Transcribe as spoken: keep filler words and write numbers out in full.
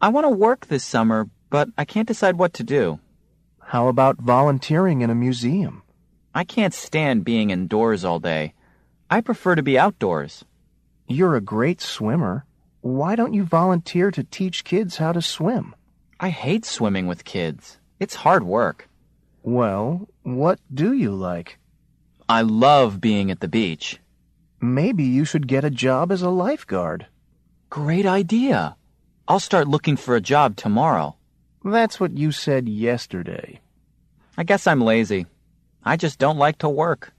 I want to work this summer, but I can't decide what to do. How about volunteering in a museum? I can't stand being indoors all day. I prefer to be outdoors. You're a great swimmer. Why don't you volunteer to teach kids how to swim? I hate swimming with kids. It's hard work. Well, what do you like? I love being at the beach. Maybe you should get a job as a lifeguard. Great idea. I'll start looking for a job tomorrow. That's what you said yesterday. I guess I'm lazy. I just don't like to work.